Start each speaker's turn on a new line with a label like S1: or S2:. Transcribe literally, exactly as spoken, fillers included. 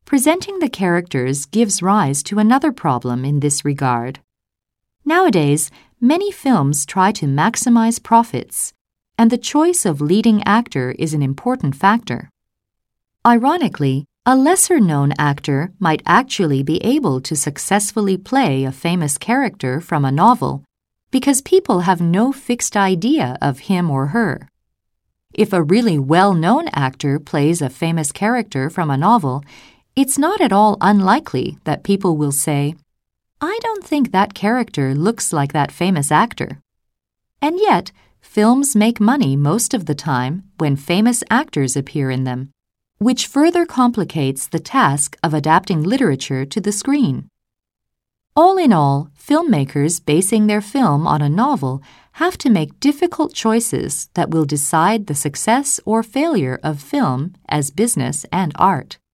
S1: Presenting the characters gives rise to another problem in this regard. Nowadays, many films try to maximize profits, and the choice of leading actor is an important factor. Ironically, a lesser-known actor might actually be able to successfully play a famous character from a novel because people have no fixed idea of him or her. If a really well-known actor plays a famous character from a novel, it's not at all unlikely that people will say, "I don't think that character looks like that famous actor." And yet, films make money most of the time when famous actors appear in them, which further complicates the task of adapting literature to the screen. All in all, filmmakers basing their film on a novel have to make difficult choices that will decide the success or failure of film as business and art.